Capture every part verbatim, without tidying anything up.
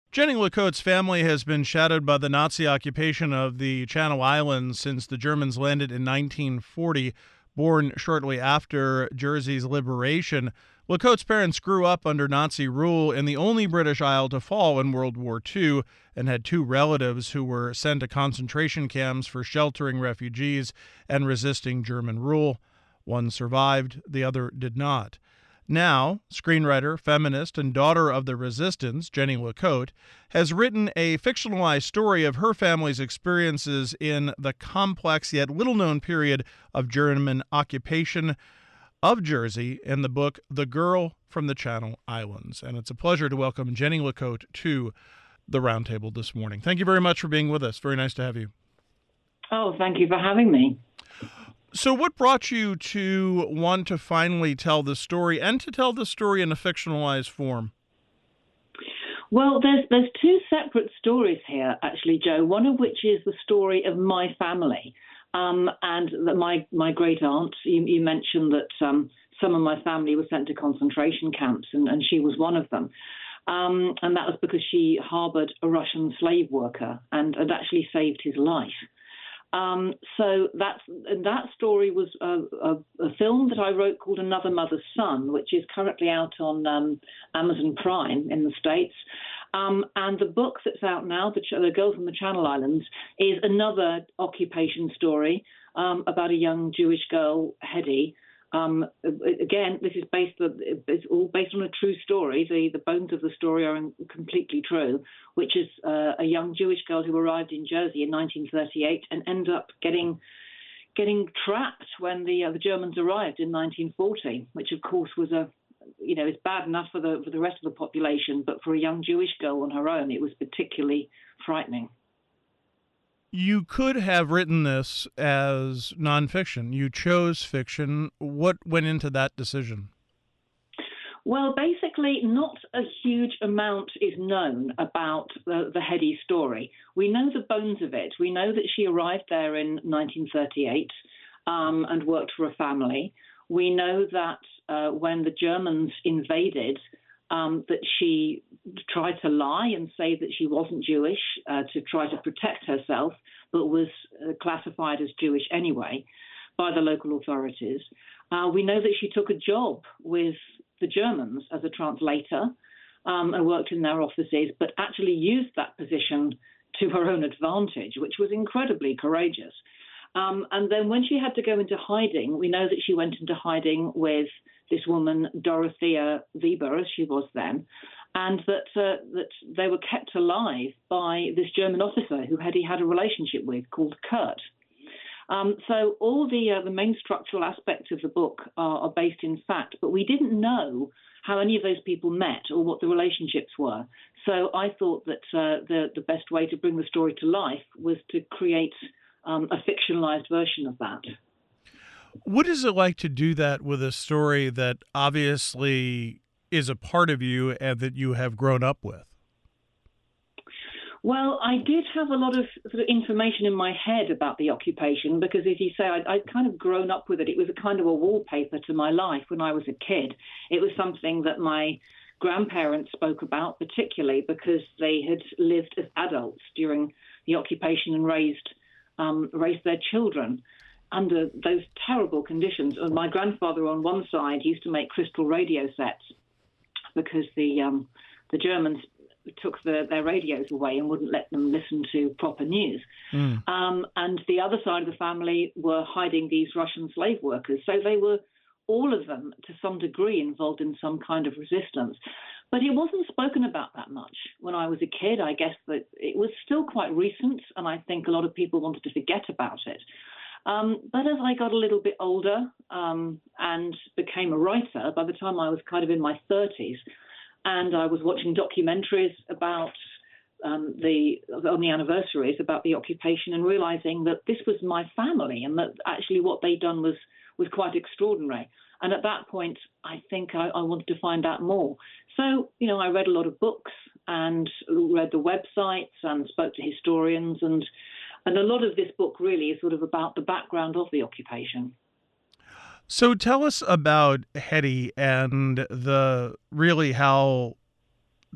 Jenny LeCote's family has been shadowed by the Nazi occupation of the Channel Islands since the Germans landed in nineteen forty. Born shortly after Jersey's liberation, LeCote's parents grew up under Nazi rule in the only British Isle to fall in World War Two, and had two relatives who were sent to concentration camps for sheltering refugees and resisting German rule. One survived, the other did not. Now, screenwriter, feminist, and daughter of the resistance, Jenny LeCote, has written a fictionalized story of her family's experiences in the complex yet little-known period of German occupation of Jersey in the book The Girl from the Channel Islands. And it's a pleasure to welcome Jenny LeCote to the Roundtable this morning. Thank you very much for being with us. Very nice to have you. Oh, thank you for having me. So what brought you to want to finally tell the story and to tell the story in a fictionalized form? Well, there's there's two separate stories here, actually, Joe, one of which is the story of my family. Um, and that my, my great aunt, you, you mentioned that um, some of my family were sent to concentration camps, and, and she was one of them. Um, and that was because she harbored a Russian slave worker and had actually saved his life. Um, so that's, that story was a, a, a film that I wrote called Another Mother's Son, which is currently out on um, Amazon Prime in the States. Um, and the book that's out now, The, the Girl from the Channel Islands, is another occupation story um, about a young Jewish girl, Hedy. Um, again, this is based, it's all based on a true story. The, the bones of the story are completely true, which is uh, a young Jewish girl who arrived in Jersey in nineteen thirty-eight and ended up getting getting trapped when the uh, the Germans arrived in nineteen forty, which of course was a you know it's bad enough for the for the rest of the population, but for a young Jewish girl on her own, it was particularly frightening. You could have written this as nonfiction. You chose fiction. What went into that decision? Well, basically, not a huge amount is known about the, the Hedy story. We know the bones of it. We know that she arrived there in nineteen thirty-eight um, and worked for a family. We know that uh, when the Germans invaded, Um, that she tried to lie and say that she wasn't Jewish uh, to try to protect herself, but was uh, classified as Jewish anyway by the local authorities. Uh, we know that she took a job with the Germans as a translator um, and worked in their offices, but actually used that position to her own advantage, which was incredibly courageous. Um, and then when she had to go into hiding, we know that she went into hiding with this woman, Dorothea Weber, as she was then, and that uh, that they were kept alive by this German officer who Hedy had a relationship with called Kurt. Um, so all the uh, the main structural aspects of the book are, are based in fact, but we didn't know how any of those people met or what the relationships were. So I thought that uh, the, the best way to bring the story to life was to create um, a fictionalized version of that. What is it like to do that with a story that obviously is a part of you and that you have grown up with? Well, I did have a lot of sort of information in my head about the occupation because, as you say, I'd, I'd kind of grown up with it. It was a kind of a wallpaper to my life when I was a kid. It was something that my grandparents spoke about, particularly because they had lived as adults during the occupation and raised um, raised their children under those terrible conditions. And my grandfather on one side used to make crystal radio sets because the um, the Germans took the, their radios away and wouldn't let them listen to proper news. Mm. Um, and the other side of the family were hiding these Russian slave workers. So they were, all of them, to some degree, involved in some kind of resistance. But it wasn't spoken about that much when I was a kid. I guess that it was still quite recent, and I think a lot of people wanted to forget about it. Um, but as I got a little bit older um, and became a writer, by the time I was kind of in my thirties, and I was watching documentaries about um, the on the anniversaries about the occupation and realizing that this was my family and that actually what they'd done was was quite extraordinary. And at that point, I think I, I wanted to find out more. So, you know, I read a lot of books and read the websites and spoke to historians. And, and a lot of this book really is sort of about the background of the occupation. So tell us about Hedy and the really how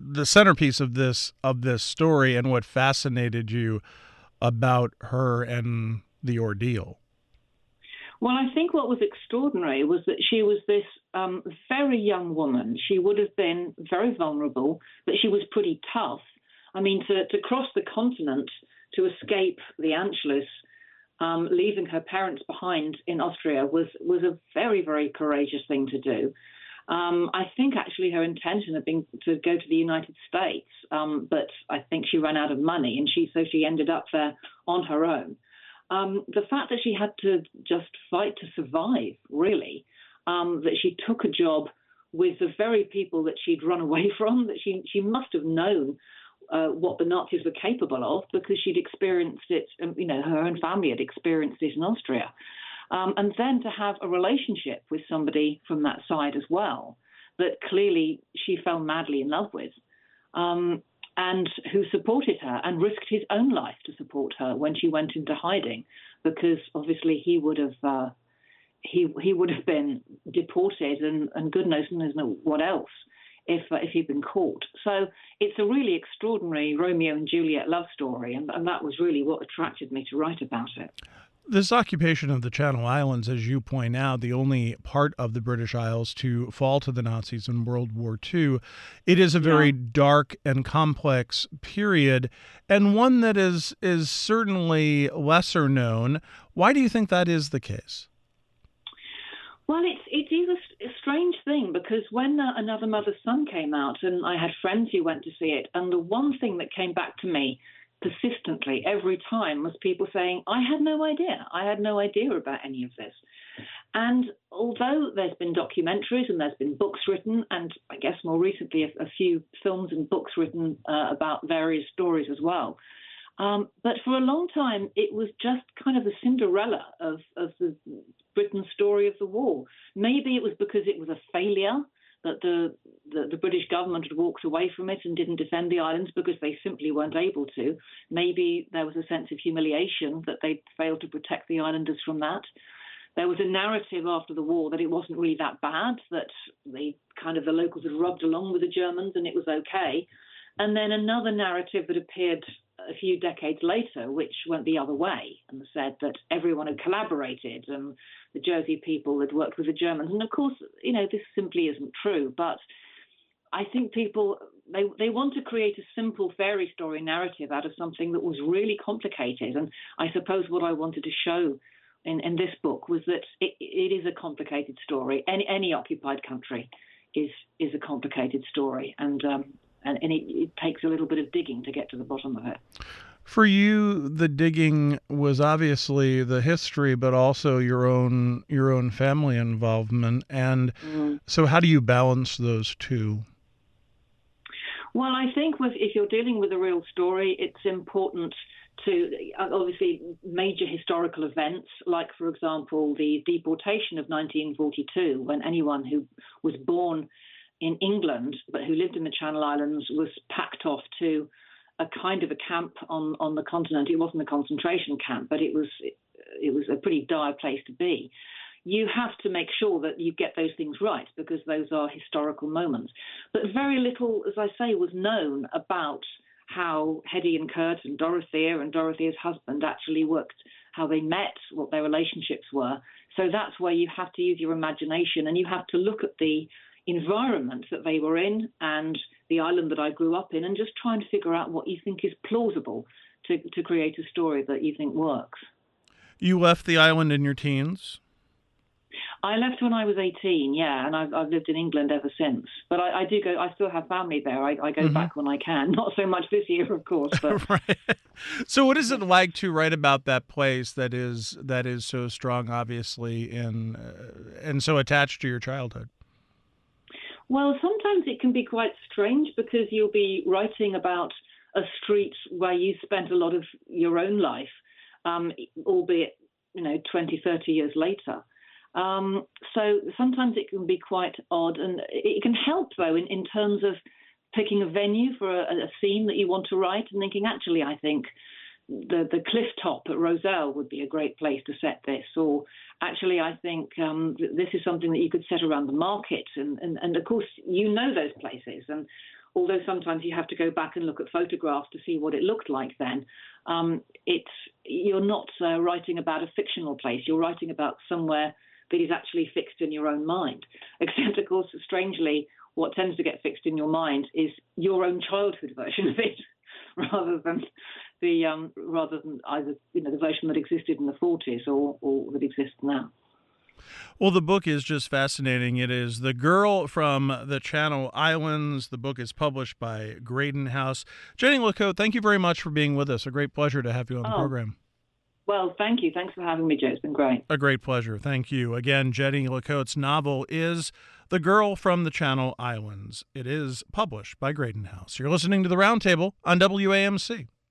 the centerpiece of this of this story and what fascinated you about her and the ordeal? Well, I think what was extraordinary was that she was this um, very young woman. She would have been very vulnerable, but she was pretty tough. I mean, to, to cross the continent, to escape the Anschluss, um, leaving her parents behind in Austria was, was a very, very courageous thing to do. Um, I think actually her intention had been to go to the United States, um, but I think she ran out of money, and she so she ended up there on her own. Um, the fact that she had to just fight to survive, really, um, that she took a job with the very people that she'd run away from, that she, she must have known uh, what the Nazis were capable of because she'd experienced it, um, you know, her own family had experienced it in Austria. Um, and then to have a relationship with somebody from that side as well, that clearly she fell madly in love with. Um, and who supported her and risked his own life to support her when she went into hiding, because obviously he would have uh, he he would have been deported and, and goodness knows what else if uh, if he'd been caught. So it's a really extraordinary Romeo and Juliet love story, and, and that was really what attracted me to write about it. This occupation of the Channel Islands, as you point out, the only part of the British Isles to fall to the Nazis in World War Two, it is a very yeah. dark and complex period, and one that is is certainly lesser known. Why do you think that is the case? Well, it's it is a, a strange thing, because when uh, Another Mother's Son came out, and I had friends who went to see it, and the one thing that came back to me persistently every time was people saying, I had no idea. I had no idea about any of this. And although there's been documentaries and there's been books written, and I guess more recently a, a few films and books written uh, about various stories as well, um, but for a long time it was just kind of the Cinderella of, of the Britain's story of the war. Maybe it was because it was a failure, that the, the, the British government had walked away from it and didn't defend the islands because they simply weren't able to. Maybe there was a sense of humiliation that they failed to protect the islanders from that. There was a narrative after the war that it wasn't really that bad, that they kind of the locals had rubbed along with the Germans and it was okay. And then another narrative that appeared a few decades later, which went the other way and said that everyone had collaborated and the Jersey people had worked with the Germans. And of course, you know, this simply isn't true. But I think people, they, they want to create a simple fairy story narrative out of something that was really complicated. And I suppose what I wanted to show in, in this book was that it, it is a complicated story. Any, any occupied country is is a complicated story. And um, And, and it, it takes a little bit of digging to get to the bottom of it. For you, the digging was obviously the history, but also your own your own family involvement. And mm. so how do you balance those two? Well, I think with, if you're dealing with a real story, it's important to, obviously, major historical events, like, for example, the deportation of nineteen forty-two, when anyone who was born in England, but who lived in the Channel Islands, was packed off to a kind of a camp on, on the continent. It wasn't a concentration camp, but it was it, it was a pretty dire place to be. You have to make sure that you get those things right, because those are historical moments. But very little, as I say, was known about how Heddy and Kurt and Dorothea and Dorothea's husband actually worked, how they met, what their relationships were. So that's where you have to use your imagination, and you have to look at the environment that they were in and the island that I grew up in, and just try and figure out what you think is plausible to, to create a story that you think works. You left the island in your teens? I left when I was eighteen, yeah, and I've, I've lived in England ever since. But I, I do go, I still have family there. I, I go mm-hmm. back when I can. Not so much this year, of course. But right. So what is it like to write about that place that is that is so strong, obviously, in, uh, and so attached to your childhood? Well, sometimes it can be quite strange, because you'll be writing about a street where you spent a lot of your own life, um, albeit, you know, twenty, thirty years later. Um, so sometimes it can be quite odd, and it can help, though, in, in terms of picking a venue for a, a scene that you want to write and thinking, actually, I think the, the cliff top at Rozelle would be a great place to set this, or actually, I think um, this is something that you could set around the market. And, and, and, of course, you know those places. And although sometimes you have to go back and look at photographs to see what it looked like then, um, it's you're not uh, writing about a fictional place. You're writing about somewhere that is actually fixed in your own mind. Except, of course, strangely, what tends to get fixed in your mind is your own childhood version of it, rather than the um, rather than either you know the version that existed in the forties or, or that exists now. Well, the book is just fascinating. It is The Girl from the Channel Islands. The book is published by Graydon House. Jenny LaCote, thank you very much for being with us. A great pleasure to have you on the oh. program. Well, thank you. Thanks for having me, Joe. It's been great. A great pleasure. Thank you. Again, Jenny LaCote's novel is The Girl from the Channel Islands. It is published by Graydon House. You're listening to The Roundtable on W A M C.